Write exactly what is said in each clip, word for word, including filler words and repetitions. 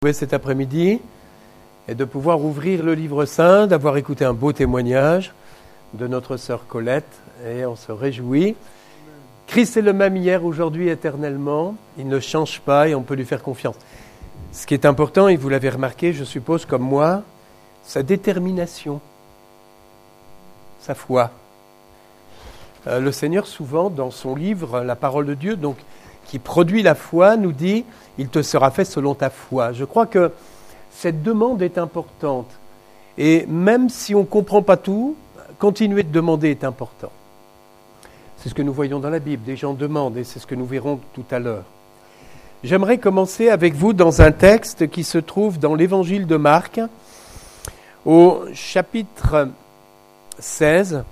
Cet après-midi et de pouvoir ouvrir le livre saint, d'avoir écouté un beau témoignage de notre sœur Colette et on se réjouit. Christ est le même hier, aujourd'hui, éternellement. Il ne change pas et on peut lui faire confiance. Ce qui est important, et vous l'avez remarqué, je suppose, comme moi, sa détermination, sa foi. Euh, le Seigneur, souvent, dans son livre, la parole de Dieu, donc, qui produit la foi, nous dit « Il te sera fait selon ta foi ». Je crois que cette demande est importante. Et même si on ne comprend pas tout, continuer de demander est important. C'est ce que nous voyons dans la Bible. Des gens demandent et c'est ce que nous verrons tout à l'heure. J'aimerais commencer avec vous dans un texte qui se trouve dans l'Évangile de Marc, au chapitre seize.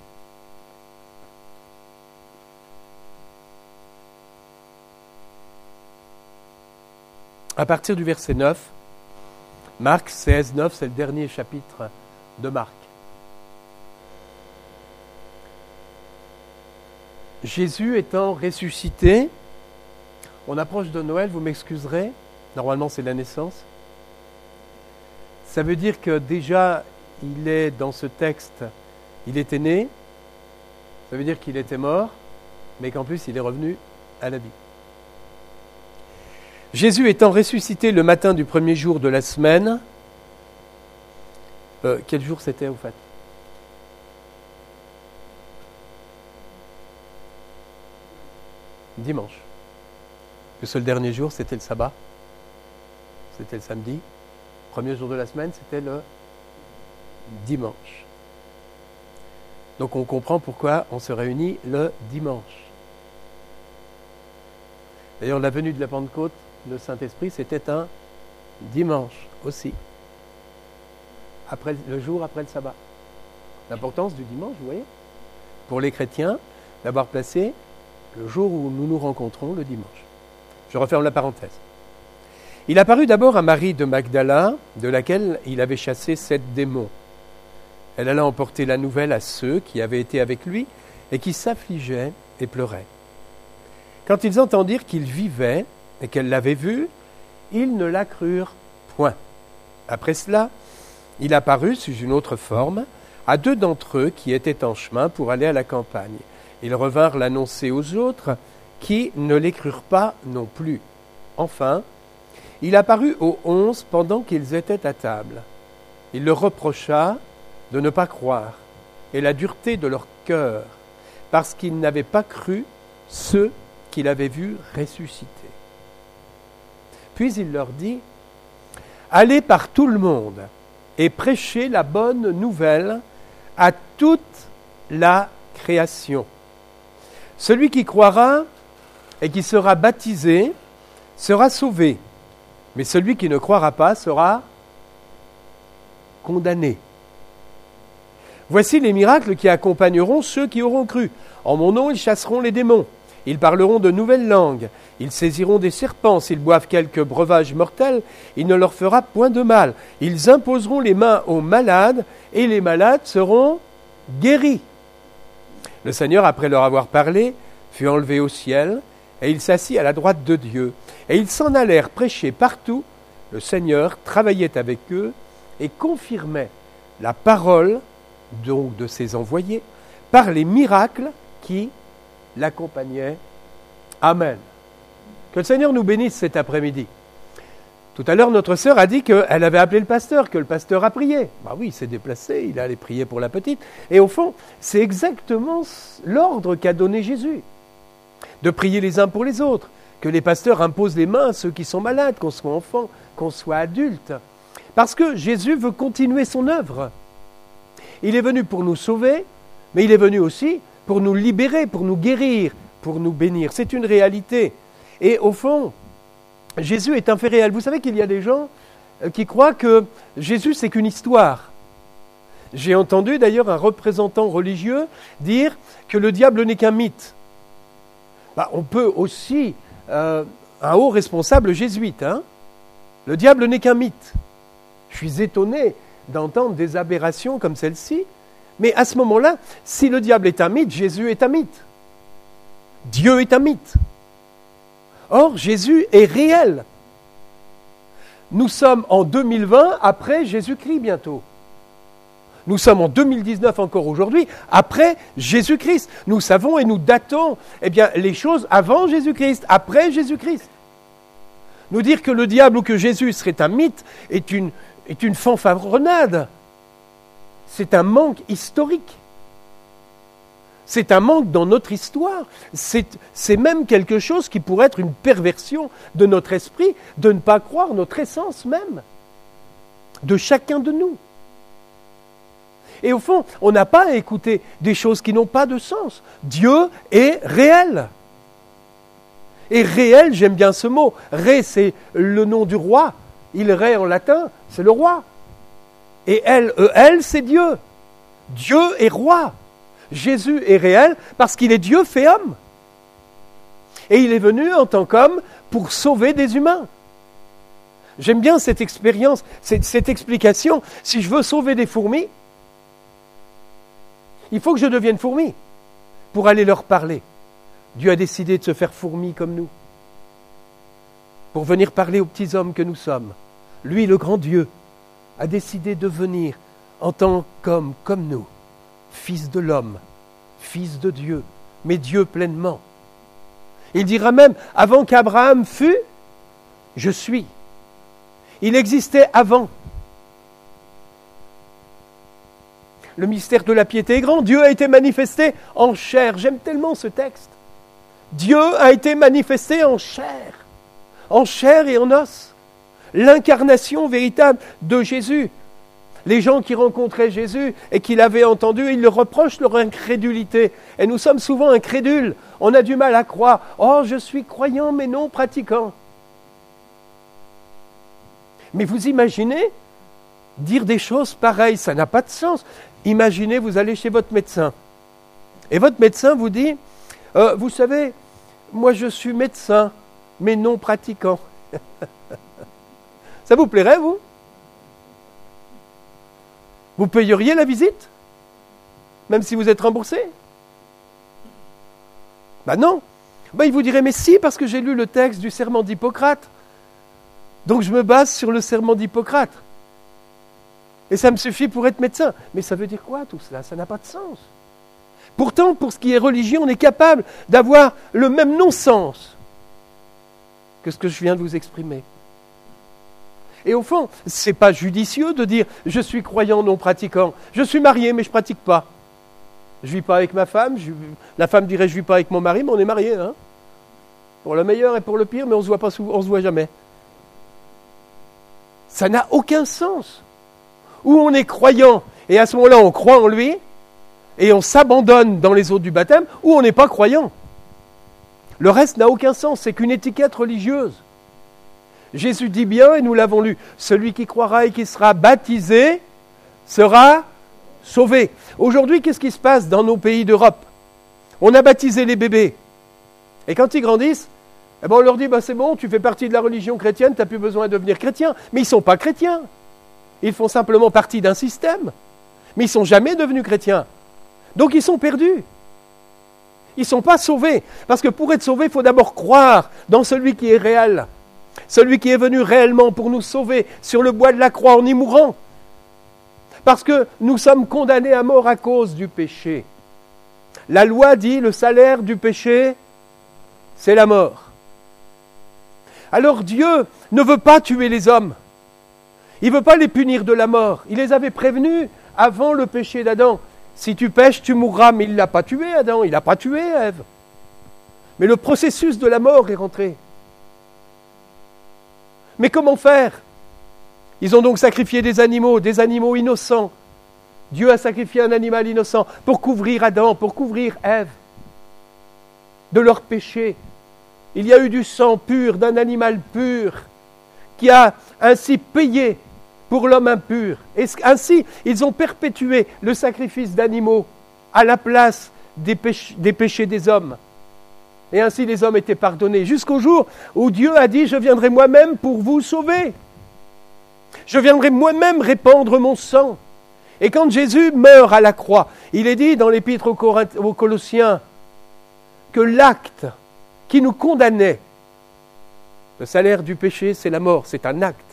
À partir du verset neuf, Marc seize, neuf, c'est le dernier chapitre de Marc. Jésus étant ressuscité, on approche de Noël, vous m'excuserez, normalement c'est la naissance. Ça veut dire que déjà, il est dans ce texte, il était né, ça veut dire qu'il était mort, mais qu'en plus il est revenu à la vie. Jésus étant ressuscité le matin du premier jour de la semaine, euh, quel jour c'était au fait ? Dimanche. Le seul dernier jour, c'était le sabbat. C'était le samedi. Premier jour de la semaine, c'était le dimanche. Donc on comprend pourquoi on se réunit le dimanche. D'ailleurs, la venue de la Pentecôte, le Saint-Esprit, c'était un dimanche aussi. Après, le jour après le sabbat. L'importance du dimanche, vous voyez, pour les chrétiens, d'avoir placé le jour où nous nous rencontrons, le dimanche. Je referme la parenthèse. Il apparut d'abord à Marie de Magdala, de laquelle il avait chassé sept démons. Elle alla emporter la nouvelle à ceux qui avaient été avec lui et qui s'affligeaient et pleuraient. Quand ils entendirent qu'il vivait et qu'elle l'avait vu, ils ne la crurent point. Après cela, il apparut sous une autre forme à deux d'entre eux qui étaient en chemin pour aller à la campagne. Ils revinrent l'annoncer aux autres qui ne les crurent pas non plus. Enfin, il apparut aux onze pendant qu'ils étaient à table. Il leur reprocha de ne pas croire et la dureté de leur cœur, parce qu'ils n'avaient pas cru ceux qu'il avait vus ressusciter. Puis il leur dit, « Allez par tout le monde et prêchez la bonne nouvelle à toute la création. Celui qui croira et qui sera baptisé sera sauvé, mais celui qui ne croira pas sera condamné. Voici les miracles qui accompagneront ceux qui auront cru. En mon nom, ils chasseront les démons. Ils parleront de nouvelles langues, ils saisiront des serpents, s'ils boivent quelques breuvages mortels, il ne leur fera point de mal. Ils imposeront les mains aux malades, et les malades seront guéris. » Le Seigneur, après leur avoir parlé, fut enlevé au ciel, et il s'assit à la droite de Dieu. Et ils s'en allèrent prêcher partout. Le Seigneur travaillait avec eux et confirmait la parole donc de ses envoyés par les miracles qui l'accompagnait. Amen. Que le Seigneur nous bénisse cet après-midi. Tout à l'heure, notre sœur a dit qu'elle avait appelé le pasteur, que le pasteur a prié. Bah oui, il s'est déplacé, il est allé prier pour la petite. Et au fond, c'est exactement l'ordre qu'a donné Jésus. De prier les uns pour les autres. Que les pasteurs imposent les mains à ceux qui sont malades, qu'on soit enfant, qu'on soit adulte. Parce que Jésus veut continuer son œuvre. Il est venu pour nous sauver, mais il est venu aussi pour nous libérer, pour nous guérir, pour nous bénir. C'est une réalité. Et au fond, Jésus est un fait réel. Vous savez qu'il y a des gens qui croient que Jésus, c'est qu'une histoire. J'ai entendu d'ailleurs un représentant religieux dire que le diable n'est qu'un mythe. Bah, on peut aussi, euh, un haut responsable jésuite, hein, le diable n'est qu'un mythe. Je suis étonné d'entendre des aberrations comme celle-ci. Mais à ce moment-là, si le diable est un mythe, Jésus est un mythe. Dieu est un mythe. Or, Jésus est réel. nous sommes en deux mille vingt, après Jésus-Christ bientôt. Nous sommes en deux mille dix-neuf encore aujourd'hui, après Jésus-Christ. Nous savons et nous datons eh bien, les choses avant Jésus-Christ, après Jésus-Christ. Nous dire que le diable ou que Jésus serait un mythe est une, est une fanfaronnade. C'est un manque historique. C'est un manque dans notre histoire. C'est, c'est même quelque chose qui pourrait être une perversion de notre esprit, de ne pas croire notre essence même, de chacun de nous. Et au fond, on n'a pas à écouter des choses qui n'ont pas de sens. Dieu est réel. Et réel, j'aime bien ce mot. Ré, c'est le nom du roi. Il ré en latin, c'est le roi. Et elle, E L, c'est Dieu. Dieu est roi. Jésus est réel parce qu'il est Dieu fait homme. Et il est venu en tant qu'homme pour sauver des humains. J'aime bien cette expérience, cette, cette explication. Si je veux sauver des fourmis, il faut que je devienne fourmi pour aller leur parler. Dieu a décidé de se faire fourmi comme nous, pour venir parler aux petits hommes que nous sommes. Lui, le grand Dieu, a décidé de venir en tant qu'homme comme nous, fils de l'homme, fils de Dieu, mais Dieu pleinement. Il dira même, avant qu'Abraham fût, je suis. Il existait avant. Le mystère de la piété est grand. Dieu a été manifesté en chair. J'aime tellement ce texte. Dieu a été manifesté en chair, en chair et en os. L'incarnation véritable de Jésus. Les gens qui rencontraient Jésus et qui l'avaient entendu, ils le reprochent leur incrédulité. Et nous sommes souvent incrédules. On a du mal à croire. Oh, je suis croyant mais non pratiquant. Mais vous imaginez dire des choses pareilles, ça n'a pas de sens. Imaginez, vous allez chez votre médecin. Et votre médecin vous dit, euh, vous savez, moi je suis médecin, mais non pratiquant. Ça vous plairait, vous ? Vous payeriez la visite ? Même si vous êtes remboursé ? Ben non. Ben il vous dirait, mais si, parce que j'ai lu le texte du serment d'Hippocrate. Donc je me base sur le serment d'Hippocrate. Et ça me suffit pour être médecin. Mais ça veut dire quoi tout cela ? Ça n'a pas de sens. Pourtant, pour ce qui est religion, on est capable d'avoir le même non-sens que ce que je viens de vous exprimer. Et au fond, ce n'est pas judicieux de dire « je suis croyant non pratiquant, je suis marié mais je ne pratique pas ». Je ne vis pas avec ma femme, je... la femme dirait « je ne vis pas avec mon mari, mais on est mariés. Hein » pour le meilleur et pour le pire, mais on ne se voit pas souvent, on ne se voit jamais. Ça n'a aucun sens. Ou on est croyant, et à ce moment-là, on croit en lui, et on s'abandonne dans les eaux du baptême, ou on n'est pas croyant. Le reste n'a aucun sens, c'est qu'une étiquette religieuse. Jésus dit bien, et nous l'avons lu, celui qui croira et qui sera baptisé sera sauvé. Aujourd'hui, qu'est-ce qui se passe dans nos pays d'Europe ? On a baptisé les bébés. Et quand ils grandissent, eh ben on leur dit, bah c'est bon, tu fais partie de la religion chrétienne, tu n'as plus besoin de devenir chrétien. Mais ils ne sont pas chrétiens. Ils font simplement partie d'un système. Mais ils ne sont jamais devenus chrétiens. Donc ils sont perdus. Ils ne sont pas sauvés. Parce que pour être sauvé, il faut d'abord croire dans celui qui est réel. Celui qui est venu réellement pour nous sauver sur le bois de la croix en y mourant. Parce que nous sommes condamnés à mort à cause du péché. La loi dit le salaire du péché, c'est la mort. Alors Dieu ne veut pas tuer les hommes. Il ne veut pas les punir de la mort. Il les avait prévenus avant le péché d'Adam. Si tu pèches, tu mourras. Mais il ne l'a pas tué, Adam. Il n'a pas tué Ève. Mais le processus de la mort est rentré. Mais comment faire ? Ils ont donc sacrifié des animaux, des animaux innocents. Dieu a sacrifié un animal innocent pour couvrir Adam, pour couvrir Ève de leur péché. Il y a eu du sang pur d'un animal pur qui a ainsi payé pour l'homme impur. Et ainsi, ils ont perpétué le sacrifice d'animaux à la place des, péch- des péchés des hommes. Et ainsi, les hommes étaient pardonnés jusqu'au jour où Dieu a dit « Je viendrai moi-même pour vous sauver. Je viendrai moi-même répandre mon sang. » Et quand Jésus meurt à la croix, il est dit dans l'épître aux, Corinth- aux Colossiens que l'acte qui nous condamnait, le salaire du péché, c'est la mort, c'est un acte.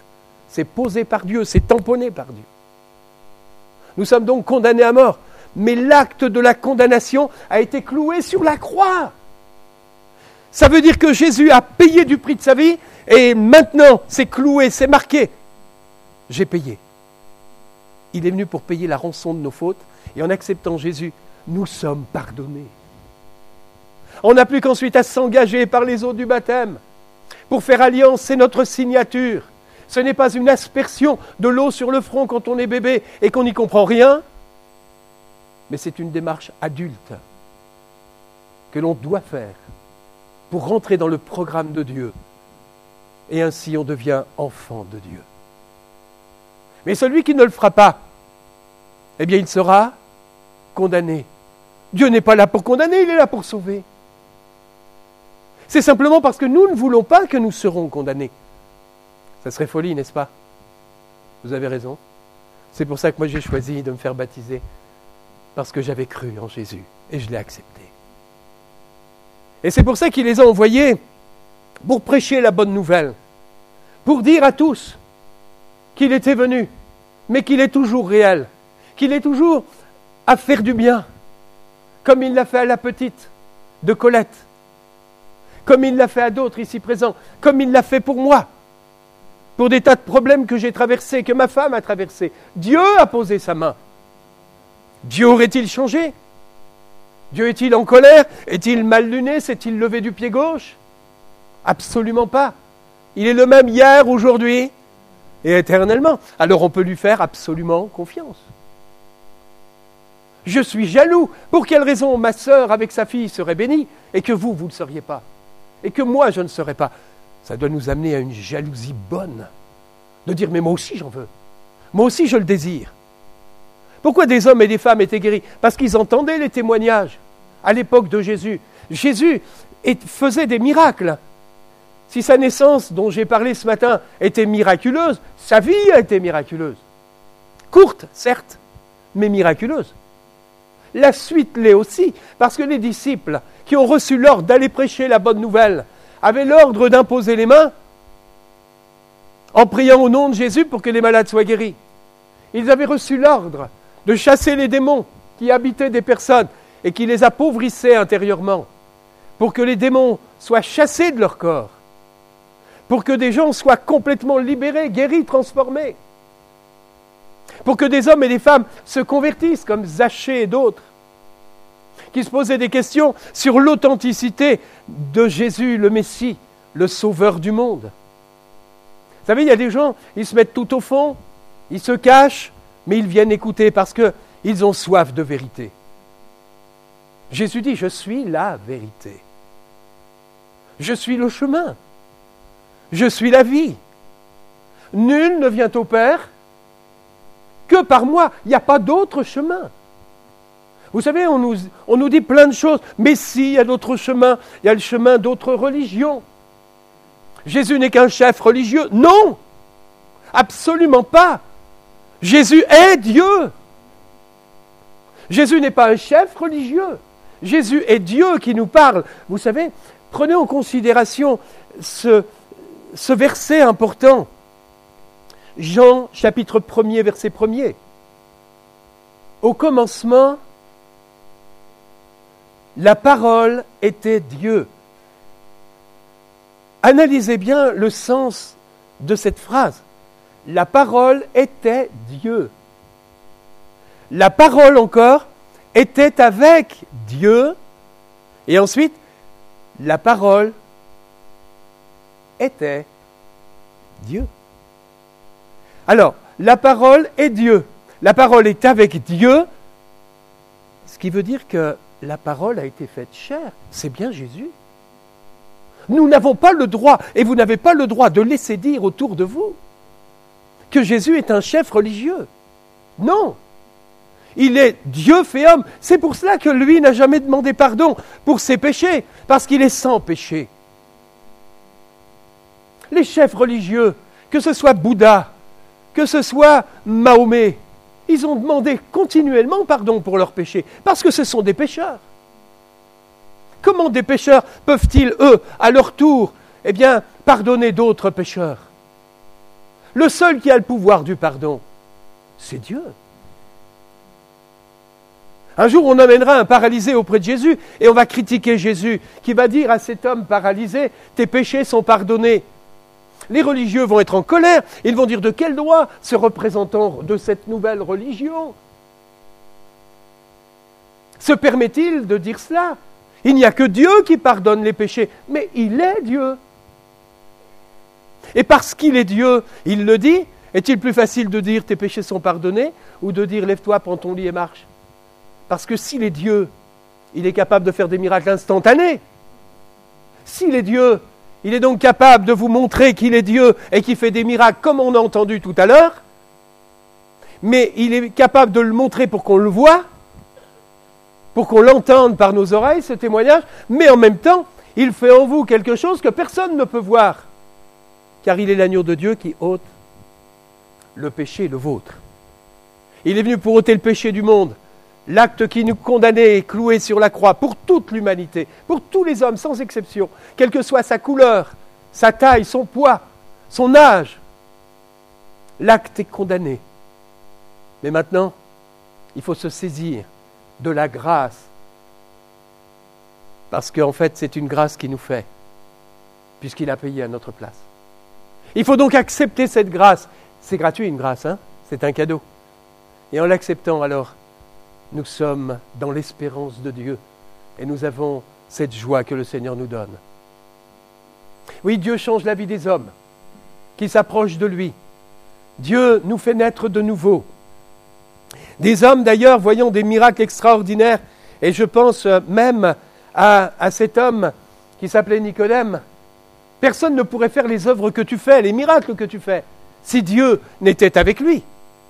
c'est posé par Dieu, c'est tamponné par Dieu. Nous sommes donc condamnés à mort. Mais l'acte de la condamnation a été cloué sur la croix. Ça veut dire que Jésus a payé du prix de sa vie et maintenant c'est cloué, c'est marqué. J'ai payé. Il est venu pour payer la rançon de nos fautes et en acceptant Jésus, nous sommes pardonnés. On n'a plus qu'ensuite à s'engager par les eaux du baptême. Pour faire alliance, c'est notre signature. Ce n'est pas une aspersion de l'eau sur le front quand on est bébé et qu'on n'y comprend rien, mais c'est une démarche adulte que l'on doit faire pour rentrer dans le programme de Dieu. Et ainsi on devient enfant de Dieu. Mais celui qui ne le fera pas, eh bien il sera condamné. Dieu n'est pas là pour condamner, il est là pour sauver. C'est simplement parce que nous ne voulons pas que nous serons condamnés. Ça serait folie, n'est-ce pas? Vous avez raison. C'est pour ça que moi j'ai choisi de me faire baptiser. Parce que j'avais cru en Jésus et je l'ai accepté. Et c'est pour ça qu'il les a envoyés pour prêcher la bonne nouvelle, pour dire à tous qu'il était venu, mais qu'il est toujours réel, qu'il est toujours à faire du bien, comme il l'a fait à la petite de Colette, comme il l'a fait à d'autres ici présents, comme il l'a fait pour moi, pour des tas de problèmes que j'ai traversés, que ma femme a traversés. Dieu a posé sa main. Dieu aurait-il changé? Dieu est-il en colère? Est-il mal luné? S'est-il levé du pied gauche? Absolument pas. Il est le même hier, aujourd'hui et éternellement. Alors on peut lui faire absolument confiance. Je suis jaloux. Pour quelle raison ma sœur avec sa fille serait bénie et que vous, vous ne le seriez pas? Et que moi, je ne serais pas? Ça doit nous amener à une jalousie bonne. De dire, mais moi aussi j'en veux. Moi aussi je le désire. Pourquoi des hommes et des femmes étaient guéris? Parce qu'ils entendaient les témoignages à l'époque de Jésus. Jésus faisait des miracles. Si sa naissance, dont j'ai parlé ce matin, était miraculeuse, sa vie a été miraculeuse. Courte, certes, mais miraculeuse. La suite l'est aussi, parce que les disciples qui ont reçu l'ordre d'aller prêcher la bonne nouvelle avaient l'ordre d'imposer les mains en priant au nom de Jésus pour que les malades soient guéris. Ils avaient reçu l'ordre de chasser les démons qui habitaient des personnes et qui les appauvrissaient intérieurement, pour que les démons soient chassés de leur corps, pour que des gens soient complètement libérés, guéris, transformés, pour que des hommes et des femmes se convertissent comme Zachée et d'autres, qui se posaient des questions sur l'authenticité de Jésus, le Messie, le Sauveur du monde. Vous savez, il y a des gens, ils se mettent tout au fond, ils se cachent, mais ils viennent écouter parce qu'ils ont soif de vérité. Jésus dit, je suis la vérité. Je suis le chemin. Je suis la vie. Nul ne vient au Père que par moi. Il n'y a pas d'autre chemin. Vous savez, on nous, on nous dit plein de choses, mais si, il y a d'autres chemins. Il y a le chemin d'autres religions. Jésus n'est qu'un chef religieux. Non, absolument pas. Jésus est Dieu. Jésus n'est pas un chef religieux. Jésus est Dieu qui nous parle. Vous savez, prenez en considération ce, ce verset important. Jean, chapitre premier, verset premier. Au commencement, la parole était Dieu. Analysez bien le sens de cette phrase. La parole était Dieu. La parole encore était avec Dieu. Et ensuite, la parole était Dieu. Alors, la parole est Dieu. La parole est avec Dieu. Ce qui veut dire que la parole a été faite chair. C'est bien Jésus. Nous n'avons pas le droit, et vous n'avez pas le droit de laisser dire autour de vous que Jésus est un chef religieux. Non. Il est Dieu fait homme. C'est pour cela que lui n'a jamais demandé pardon pour ses péchés, parce qu'il est sans péché. Les chefs religieux, que ce soit Bouddha, que ce soit Mahomet, ils ont demandé continuellement pardon pour leurs péchés, parce que ce sont des pécheurs. Comment des pécheurs peuvent-ils, eux, à leur tour, eh bien, pardonner d'autres pécheurs? Le seul qui a le pouvoir du pardon, c'est Dieu. Un jour, on amènera un paralysé auprès de Jésus et on va critiquer Jésus qui va dire à cet homme paralysé, « Tes péchés sont pardonnés ». Les religieux vont être en colère, ils vont dire, « De quel droit ce représentant de cette nouvelle religion se permet-il de dire cela ? Il n'y a que Dieu qui pardonne les péchés, mais il est Dieu. » Et parce qu'il est Dieu, il le dit, est-il plus facile de dire « Tes péchés sont pardonnés » ou de dire « Lève-toi, prends ton lit et marche » ? Parce que s'il est Dieu, il est capable de faire des miracles instantanés. S'il est Dieu, il est donc capable de vous montrer qu'il est Dieu et qu'il fait des miracles comme on a entendu tout à l'heure. Mais il est capable de le montrer pour qu'on le voie, pour qu'on l'entende par nos oreilles, ce témoignage. Mais en même temps, il fait en vous quelque chose que personne ne peut voir. Car il est l'agneau de Dieu qui ôte le péché, le vôtre. Il est venu pour ôter le péché du monde. L'acte qui nous condamnait est cloué sur la croix pour toute l'humanité, pour tous les hommes sans exception, quelle que soit sa couleur, sa taille, son poids, son âge. L'acte est condamné. Mais maintenant, il faut se saisir de la grâce. Parce qu'en fait, c'est une grâce qu'il nous fait, puisqu'il a payé à notre place. Il faut donc accepter cette grâce. C'est gratuit une grâce, hein ? C'est un cadeau. Et en l'acceptant alors, nous sommes dans l'espérance de Dieu et nous avons cette joie que le Seigneur nous donne. Oui, Dieu change la vie des hommes qui s'approchent de lui. Dieu nous fait naître de nouveau. Des hommes d'ailleurs voyant des miracles extraordinaires, et je pense même à, à cet homme qui s'appelait Nicodème. Personne ne pourrait faire les œuvres que tu fais, les miracles que tu fais, si Dieu n'était avec lui.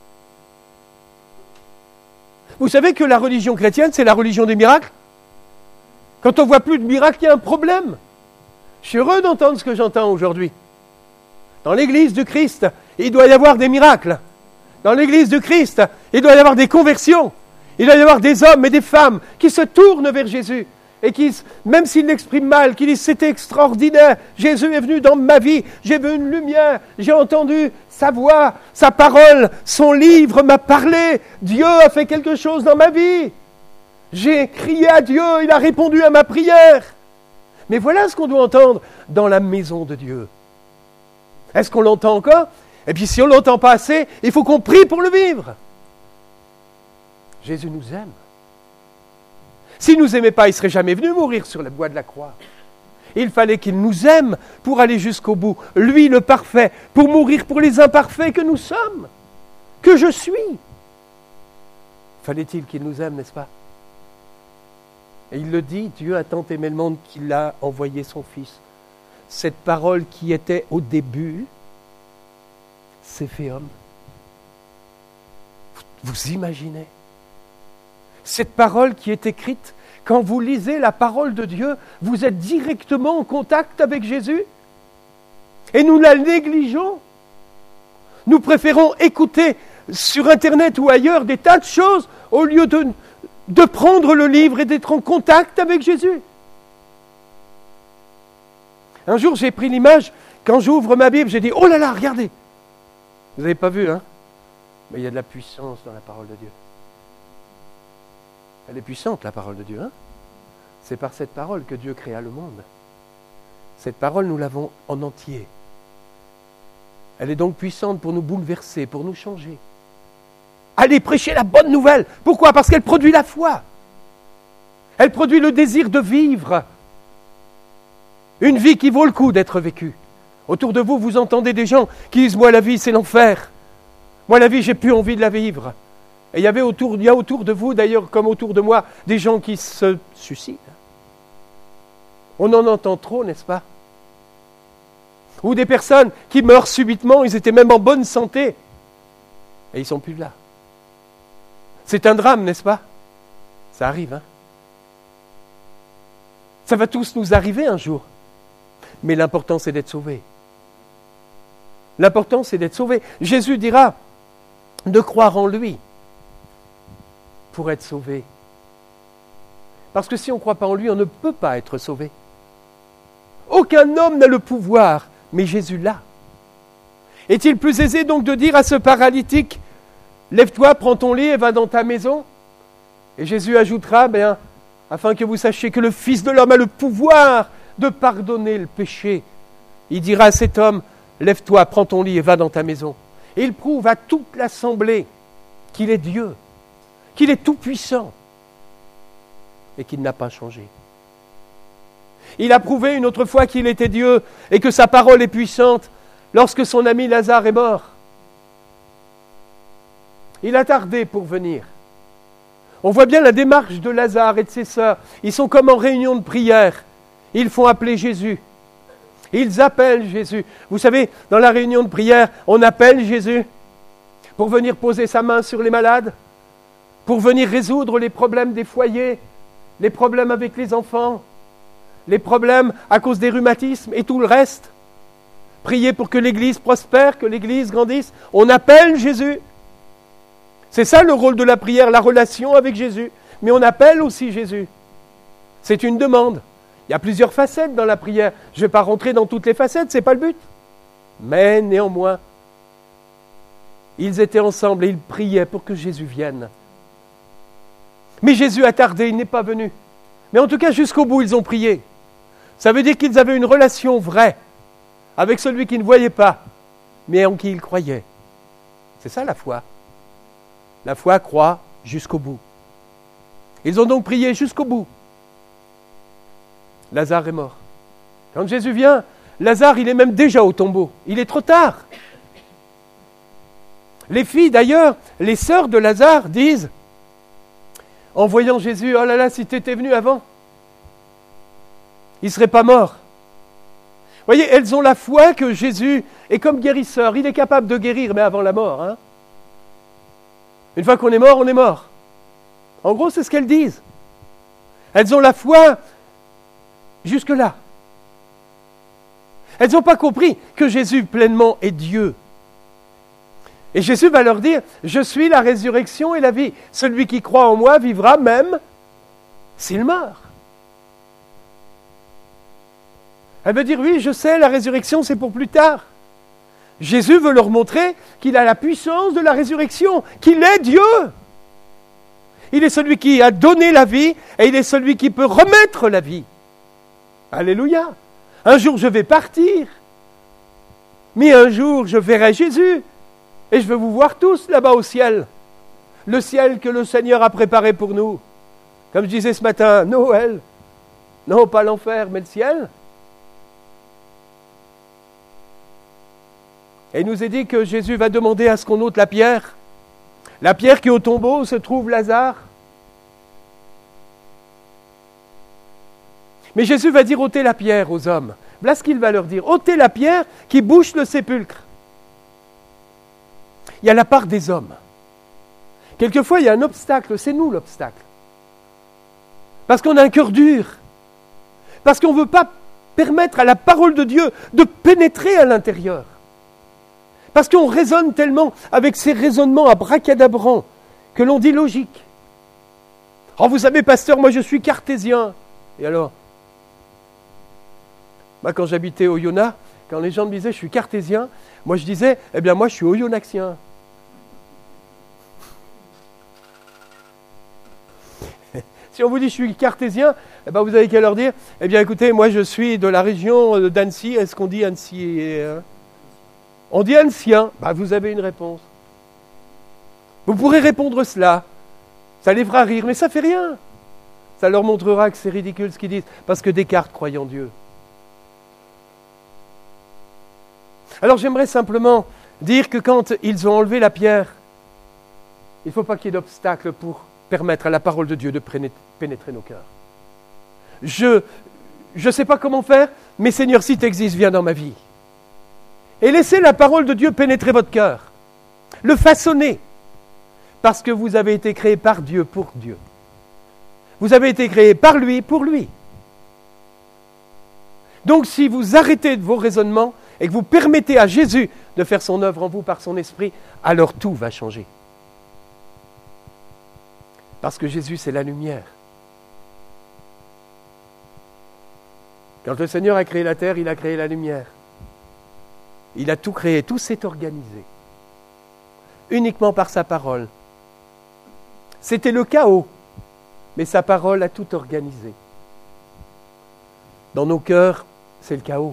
Vous savez que la religion chrétienne, c'est la religion des miracles ? Quand on ne voit plus de miracles, il y a un problème. Je suis heureux d'entendre ce que j'entends aujourd'hui. Dans l'église de Christ, il doit y avoir des miracles. Dans l'église de Christ, il doit y avoir des conversions. Il doit y avoir des hommes et des femmes qui se tournent vers Jésus. Et qui, même s'ils l'expriment mal, qui disent « C'était extraordinaire, Jésus est venu dans ma vie, j'ai vu une lumière, j'ai entendu sa voix, sa parole, son livre m'a parlé, Dieu a fait quelque chose dans ma vie. J'ai crié à Dieu, il a répondu à ma prière. » Mais voilà ce qu'on doit entendre dans la maison de Dieu. Est-ce qu'on l'entend encore ? Et puis si on ne l'entend pas assez, il faut qu'on prie pour le vivre. Jésus nous aime. S'il ne nous aimait pas, il ne serait jamais venu mourir sur le bois de la croix. Il fallait qu'il nous aime pour aller jusqu'au bout. Lui, le parfait, pour mourir pour les imparfaits que nous sommes, que je suis. Fallait-il qu'il nous aime, n'est-ce pas ? Et il le dit, Dieu a tant aimé le monde qu'il a envoyé son Fils. Cette parole qui était au début s'est fait homme. Vous, vous imaginez ? Cette parole qui est écrite, quand vous lisez la parole de Dieu, vous êtes directement en contact avec Jésus et nous la négligeons. Nous préférons écouter sur Internet ou ailleurs des tas de choses au lieu de, de prendre le livre et d'être en contact avec Jésus. Un jour, j'ai pris l'image, quand j'ouvre ma Bible, j'ai dit « Oh là là, regardez !» Vous n'avez pas vu, hein ? Mais il y a de la puissance dans la parole de Dieu. Elle est puissante, la parole de Dieu. Hein ? C'est par cette parole que Dieu créa le monde. Cette parole, nous l'avons en entier. Elle est donc puissante pour nous bouleverser, pour nous changer. Allez prêcher la bonne nouvelle. Pourquoi ? Parce qu'elle produit la foi. Elle produit le désir de vivre. Une vie qui vaut le coup d'être vécue. Autour de vous, vous entendez des gens qui disent « Moi, la vie, c'est l'enfer. Moi, la vie, j'ai plus envie de la vivre. » Et il y avait autour, il y a autour de vous, d'ailleurs, comme autour de moi, des gens qui se suicident. On en entend trop, n'est-ce pas ? Ou des personnes qui meurent subitement, ils étaient même en bonne santé, et ils ne sont plus là. C'est un drame, n'est-ce pas ? Ça arrive, hein ? Ça va tous nous arriver un jour. Mais l'important, c'est d'être sauvé. L'important, c'est d'être sauvé. Jésus dira de croire en lui pour être sauvé. Parce que si on ne croit pas en lui, on ne peut pas être sauvé. Aucun homme n'a le pouvoir, mais Jésus l'a. Est-il plus aisé donc de dire à ce paralytique, lève-toi, prends ton lit et va dans ta maison? Et Jésus ajoutera, bien, afin que vous sachiez que le Fils de l'homme a le pouvoir de pardonner le péché. Il dira à cet homme, lève-toi, prends ton lit et va dans ta maison. Et il prouve à toute l'assemblée qu'il est Dieu, qu'il est tout-puissant et qu'il n'a pas changé. Il a prouvé une autre fois qu'il était Dieu et que sa parole est puissante lorsque son ami Lazare est mort. Il a tardé pour venir. On voit bien la démarche de Lazare et de ses sœurs. Ils sont comme en réunion de prière. Ils font appeler Jésus. Ils appellent Jésus. Vous savez, dans la réunion de prière, on appelle Jésus pour venir poser sa main sur les malades, pour venir résoudre les problèmes des foyers, les problèmes avec les enfants, les problèmes à cause des rhumatismes et tout le reste. Prier pour que l'Église prospère, que l'Église grandisse. On appelle Jésus. C'est ça le rôle de la prière, la relation avec Jésus. Mais on appelle aussi Jésus. C'est une demande. Il y a plusieurs facettes dans la prière. Je ne vais pas rentrer dans toutes les facettes, ce n'est pas le but. Mais néanmoins, ils étaient ensemble et ils priaient pour que Jésus vienne. Mais Jésus a tardé, il n'est pas venu. Mais en tout cas, jusqu'au bout, ils ont prié. Ça veut dire qu'ils avaient une relation vraie avec celui qui ne voyait pas, mais en qui ils croyaient. C'est ça la foi. La foi croit jusqu'au bout. Ils ont donc prié jusqu'au bout. Lazare est mort. Quand Jésus vient, Lazare, il est même déjà au tombeau. Il est trop tard. Les filles, d'ailleurs, les sœurs de Lazare disent, en voyant Jésus, oh là là, si tu étais venu avant, il ne serait pas mort. Vous voyez, elles ont la foi que Jésus est comme guérisseur. Il est capable de guérir, mais avant la mort. Hein. Une fois qu'on est mort, on est mort. En gros, c'est ce qu'elles disent. Elles ont la foi jusque-là. Elles n'ont pas compris que Jésus pleinement est Dieu. Et Jésus va leur dire, je suis la résurrection et la vie. Celui qui croit en moi vivra même s'il meurt. Elle veut dire, oui, je sais, la résurrection, c'est pour plus tard. Jésus veut leur montrer qu'il a la puissance de la résurrection, qu'il est Dieu. Il est celui qui a donné la vie et il est celui qui peut remettre la vie. Alléluia. Un jour, je vais partir. Mais un jour, je verrai Jésus. Et je vais vous voir tous là-bas au ciel. Le ciel que le Seigneur a préparé pour nous. Comme je disais ce matin, Noël. Non, pas l'enfer, mais le ciel. Et il nous est dit que Jésus va demander à ce qu'on ôte la pierre. La pierre qui est au tombeau, où se trouve Lazare. Mais Jésus va dire ôtez la pierre aux hommes. Voilà ce qu'il va leur dire. Ôtez la pierre qui bouche le sépulcre. Il y a la part des hommes. Quelquefois, il y a un obstacle. C'est nous l'obstacle. Parce qu'on a un cœur dur. Parce qu'on ne veut pas permettre à la parole de Dieu de pénétrer à l'intérieur. Parce qu'on raisonne tellement avec ces raisonnements abracadabrants que l'on dit logique. Oh, vous savez, pasteur, moi je suis cartésien. Et alors ? Moi, quand j'habitais au Yona, quand les gens me disaient je suis cartésien, moi je disais, eh bien moi je suis oyonnaxien. Si on vous dit je suis cartésien, eh ben vous avez qu'à leur dire, eh bien écoutez, moi je suis de la région d'Annecy. Est-ce qu'on dit Annecy hein? On dit ancien, bah vous avez une réponse. Vous pourrez répondre cela. Ça les fera rire, mais ça ne fait rien. Ça leur montrera que c'est ridicule ce qu'ils disent, parce que Descartes croyait en Dieu. Alors j'aimerais simplement dire que quand ils ont enlevé la pierre, il ne faut pas qu'il y ait d'obstacle pour permettre à la parole de Dieu de pénétrer nos cœurs. Je ne sais pas comment faire, mais Seigneur, si tu existes, viens dans ma vie. Et laissez la parole de Dieu pénétrer votre cœur. Le façonner. Parce que vous avez été créé par Dieu pour Dieu. Vous avez été créé par lui pour lui. Donc si vous arrêtez de vos raisonnements et que vous permettez à Jésus de faire son œuvre en vous par son esprit, alors tout va changer. Parce que Jésus, c'est la lumière. Quand le Seigneur a créé la terre, il a créé la lumière. Il a tout créé, tout s'est organisé. Uniquement par sa parole. C'était le chaos, mais sa parole a tout organisé. Dans nos cœurs, c'est le chaos.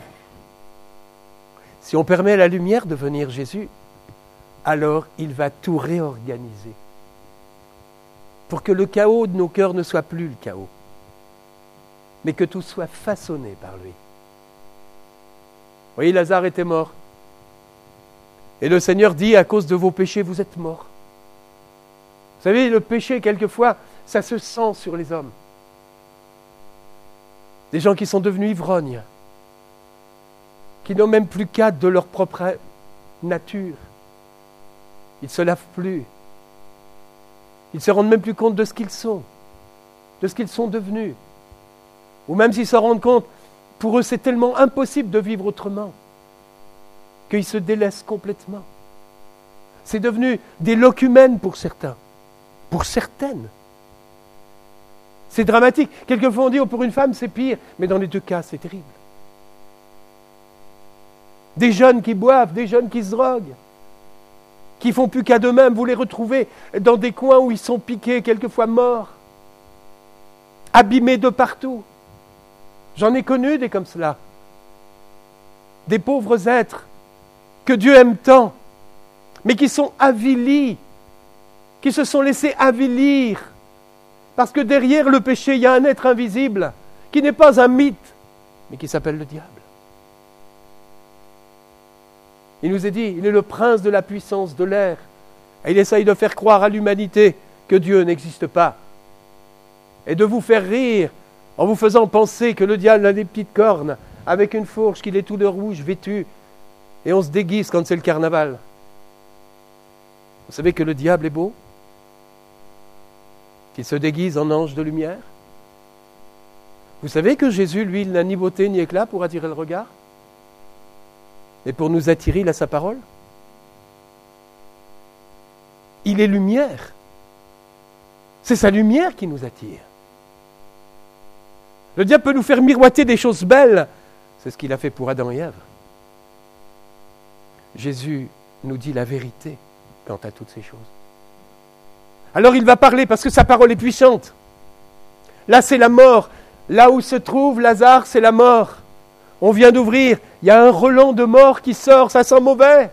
Si on permet à la lumière de venir Jésus, alors il va tout réorganiser. Pour que le chaos de nos cœurs ne soit plus le chaos, mais que tout soit façonné par lui. Vous voyez, Lazare était mort. Et le Seigneur dit, à cause de vos péchés, vous êtes morts. Vous savez, le péché, quelquefois, ça se sent sur les hommes. Des gens qui sont devenus ivrognes, qui n'ont même plus qu'à de leur propre nature. Ils ne se lavent plus. Ils ne se rendent même plus compte de ce qu'ils sont, de ce qu'ils sont devenus. Ou même s'ils se rendent compte, pour eux c'est tellement impossible de vivre autrement, qu'ils se délaissent complètement. C'est devenu des locumènes pour certains, pour certaines. C'est dramatique. Quelquefois on dit, oh, pour une femme c'est pire, mais dans les deux cas c'est terrible. Des jeunes qui boivent, des jeunes qui se droguent, qui font plus qu'à d'eux-mêmes, vous les retrouvez dans des coins où ils sont piqués, quelquefois morts, abîmés de partout. J'en ai connu des comme cela. Des pauvres êtres que Dieu aime tant, mais qui sont avilis, qui se sont laissés avilir, parce que derrière le péché, il y a un être invisible, qui n'est pas un mythe, mais qui s'appelle le diable. Il nous est dit, il est le prince de la puissance de l'air, et il essaye de faire croire à l'humanité que Dieu n'existe pas, et de vous faire rire en vous faisant penser que le diable a des petites cornes, avec une fourche, qu'il est tout de rouge, vêtu, et on se déguise quand c'est le carnaval. Vous savez que le diable est beau, qu'il se déguise en ange de lumière. Vous savez que Jésus, lui, il n'a ni beauté ni éclat pour attirer le regard, mais pour nous attirer, il a sa parole. Il est lumière. C'est sa lumière qui nous attire. Le diable peut nous faire miroiter des choses belles. C'est ce qu'il a fait pour Adam et Ève. Jésus nous dit la vérité quant à toutes ces choses. Alors il va parler parce que sa parole est puissante. Là, c'est la mort. Là où se trouve Lazare, c'est la mort. On vient d'ouvrir. Il y a un relent de mort qui sort. Ça sent mauvais.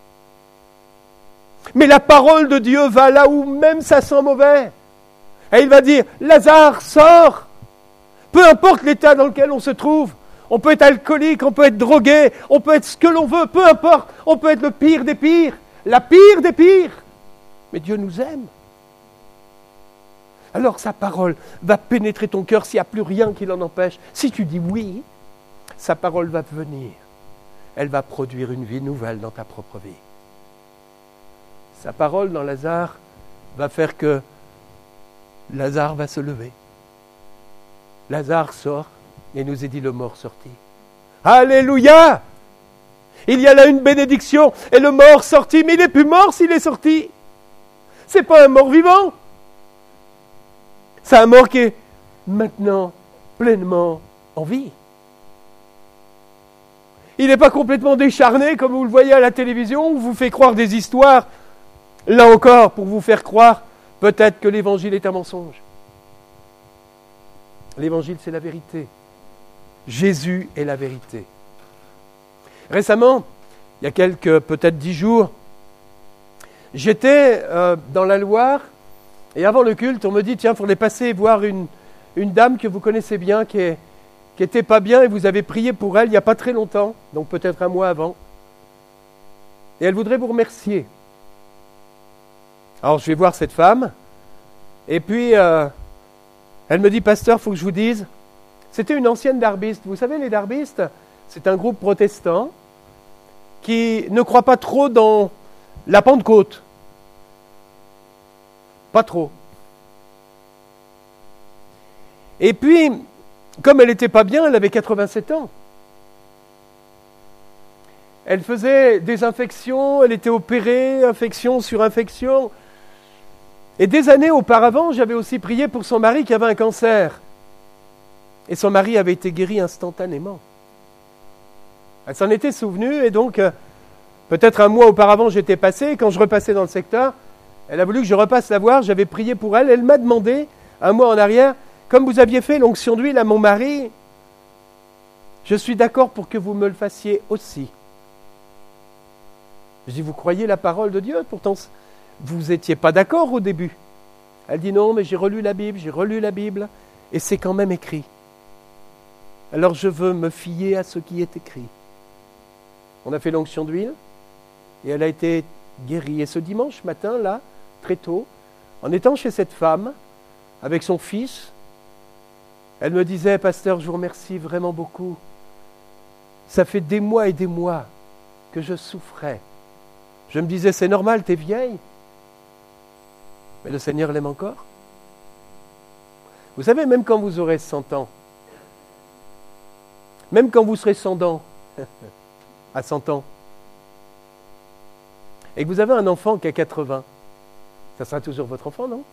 Mais la parole de Dieu va là où même ça sent mauvais. Et il va dire, Lazare, sors. Peu importe l'état dans lequel on se trouve, on peut être alcoolique, on peut être drogué, on peut être ce que l'on veut, peu importe, on peut être le pire des pires, la pire des pires. Mais Dieu nous aime. Alors sa parole va pénétrer ton cœur s'il n'y a plus rien qui l'en empêche. Si tu dis oui, sa parole va venir. Elle va produire une vie nouvelle dans ta propre vie. Sa parole dans Lazare va faire que Lazare va se lever. Lazare sort et nous est dit le mort sorti. Alléluia! Il y a là une bénédiction et le mort sorti, mais il n'est plus mort s'il est sorti. C'est pas un mort vivant. C'est un mort qui est maintenant pleinement en vie. Il n'est pas complètement décharné comme vous le voyez à la télévision, où vous fait croire des histoires, là encore, pour vous faire croire peut-être que l'évangile est un mensonge. L'évangile, c'est la vérité. Jésus est la vérité. Récemment, il y a quelques, peut-être dix jours, j'étais euh, dans la Loire, et avant le culte, on me dit, tiens, il faudrait passer voir une, une dame que vous connaissez bien, qui est, qui était pas bien, et vous avez prié pour elle il n'y a pas très longtemps, donc peut-être un mois avant. Et elle voudrait vous remercier. Alors je vais voir cette femme, et puis euh, elle me dit, pasteur, il faut que je vous dise, c'était une ancienne darbiste. Vous savez, les darbistes, c'est un groupe protestant qui ne croit pas trop dans la Pentecôte. Pas trop. Et puis, comme elle n'était pas bien, elle avait quatre-vingt-sept ans. Elle faisait des infections, elle était opérée, infection sur infection. Et des années auparavant, j'avais aussi prié pour son mari qui avait un cancer. Et son mari avait été guéri instantanément. Elle s'en était souvenue et donc, Peut-être un mois auparavant, j'étais passé, et quand je repassais dans le secteur, elle a voulu que je repasse la voir, j'avais prié pour elle, elle m'a demandé, un mois en arrière, comme vous aviez fait l'onction d'huile à mon mari, je suis d'accord pour que vous me le fassiez aussi. Je dis, vous croyez la parole de Dieu? Pourtant, vous n'étiez pas d'accord au début. Elle dit, non, mais j'ai relu la Bible, j'ai relu la Bible, et c'est quand même écrit. Alors je veux me fier à ce qui est écrit. On a fait l'onction d'huile, et elle a été guérie. Et ce dimanche matin, là, très tôt, en étant chez cette femme, avec son fils, elle me disait, pasteur, je vous remercie vraiment beaucoup. Ça fait des mois et des mois que je souffrais. Je me disais, c'est normal, t'es vieille. Mais le Seigneur l'aime encore. Vous savez, même quand vous aurez cent ans, même quand vous serez cent dents, à cent ans, et que vous avez un enfant qui a quatre-vingts, ça sera toujours votre enfant, non?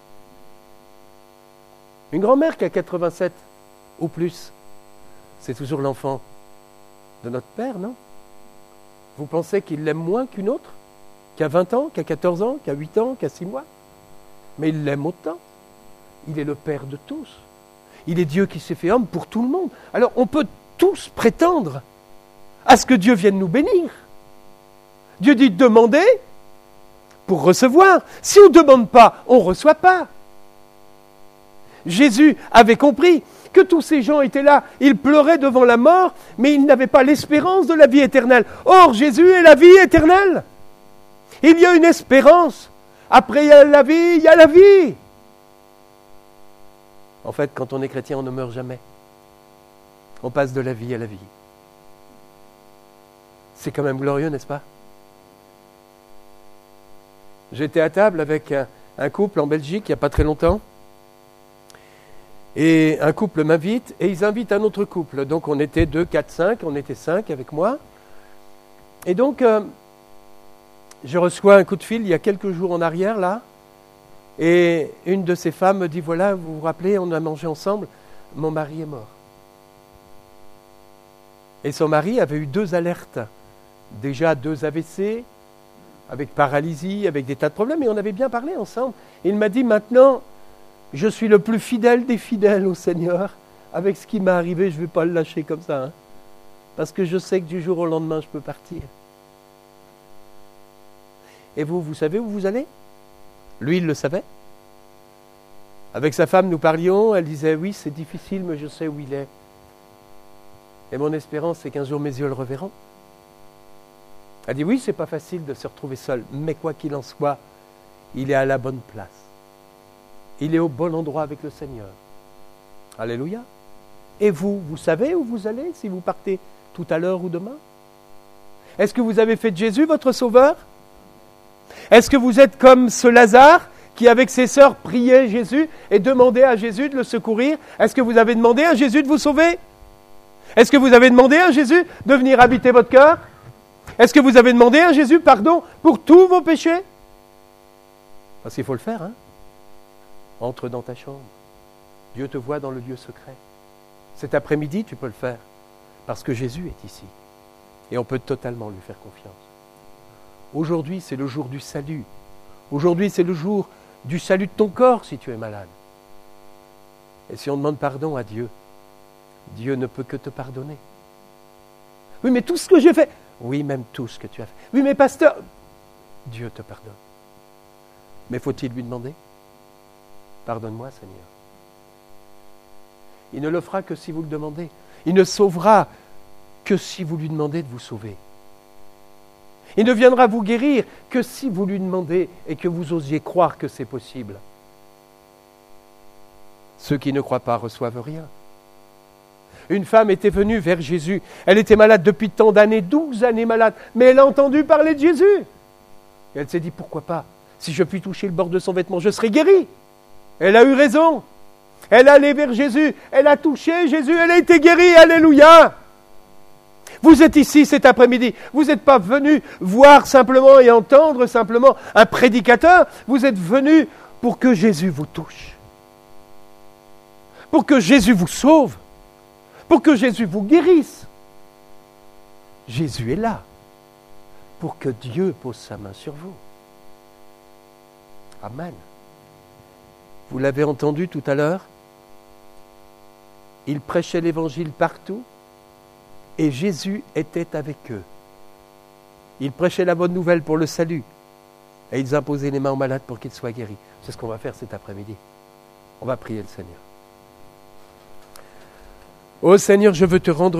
Une grand-mère qui a quatre-vingt-sept ou plus, c'est toujours l'enfant de notre Père, non? Vous pensez qu'il l'aime moins qu'une autre? Qui a vingt ans, qui a quatorze ans, qui a huit ans, qui a six mois? Mais il l'aime autant. Il est le Père de tous. Il est Dieu qui s'est fait homme pour tout le monde. Alors on peut tous prétendre à ce que Dieu vienne nous bénir. Dieu dit demander pour recevoir. Si on ne demande pas, on ne reçoit pas. Jésus avait compris que tous ces gens étaient là, ils pleuraient devant la mort, mais ils n'avaient pas l'espérance de la vie éternelle. Or, Jésus est la vie éternelle. Il y a une espérance. Après il y a la vie, il y a la vie. En fait, quand on est chrétien, on ne meurt jamais. On passe de la vie à la vie. C'est quand même glorieux, n'est-ce pas? J'étais à table avec un, un couple en Belgique il n'y a pas très longtemps. Et un couple m'invite et ils invitent un autre couple. Donc on était deux, quatre, cinq, on était cinq avec moi. Et donc, euh, je reçois un coup de fil il y a quelques jours en arrière, là. Et une de ces femmes me dit, voilà, vous vous rappelez, on a mangé ensemble, mon mari est mort. Et son mari avait eu deux alertes. Déjà deux A V C, avec paralysie, avec des tas de problèmes, et on avait bien parlé ensemble. Et il m'a dit, maintenant, je suis le plus fidèle des fidèles au Seigneur. Avec ce qui m'est arrivé, je ne vais pas le lâcher comme ça. Hein, parce que je sais que du jour au lendemain, je peux partir. Et vous, vous savez où vous allez? Lui, il le savait. Avec sa femme, nous parlions. Elle disait, oui, c'est difficile, mais je sais où il est. Et mon espérance, c'est qu'un jour, mes yeux le reverront. Elle dit, oui, c'est pas facile de se retrouver seul. Mais quoi qu'il en soit, il est à la bonne place. Il est au bon endroit avec le Seigneur. Alléluia. Et vous, vous savez où vous allez si vous partez tout à l'heure ou demain? Est-ce que vous avez fait de Jésus votre sauveur? Est-ce que vous êtes comme ce Lazare qui, avec ses sœurs, priait Jésus et demandait à Jésus de le secourir? Est-ce que vous avez demandé à Jésus de vous sauver? Est-ce que vous avez demandé à Jésus de venir habiter votre cœur? Est-ce que vous avez demandé à Jésus pardon pour tous vos péchés? Parce qu'il faut le faire, hein? Entre dans ta chambre. Dieu te voit dans le lieu secret. Cet après-midi, tu peux le faire. Parce que Jésus est ici. Et on peut totalement lui faire confiance. Aujourd'hui, c'est le jour du salut. Aujourd'hui, c'est le jour du salut de ton corps si tu es malade. Et si on demande pardon à Dieu, Dieu ne peut que te pardonner. Oui, mais tout ce que j'ai fait... Oui, même tout ce que tu as fait. Oui, mais pasteur... Dieu te pardonne. Mais faut-il lui demander? Pardonne-moi, Seigneur. Il ne le fera que si vous le demandez. Il ne sauvera que si vous lui demandez de vous sauver. Il ne viendra vous guérir que si vous lui demandez et que vous osiez croire que c'est possible. Ceux qui ne croient pas reçoivent rien. Une femme était venue vers Jésus. Elle était malade depuis tant d'années, douze années malade, mais elle a entendu parler de Jésus. Et elle s'est dit, pourquoi pas? Si je puis toucher le bord de son vêtement, je serai guérie. Elle a eu raison. Elle est allée vers Jésus. Elle a touché Jésus. Elle a été guérie. Alléluia. Vous êtes ici cet après-midi. Vous n'êtes pas venu voir simplement et entendre simplement un prédicateur. Vous êtes venu pour que Jésus vous touche. Pour que Jésus vous sauve. Pour que Jésus vous guérisse. Jésus est là pour que Dieu pose sa main sur vous. Amen. Vous l'avez entendu tout à l'heure? Ils prêchaient l'évangile partout et Jésus était avec eux. Ils prêchaient la bonne nouvelle pour le salut et ils imposaient les mains aux malades pour qu'ils soient guéris. C'est ce qu'on va faire cet après-midi. On va prier le Seigneur. Ô Seigneur, je veux te rendre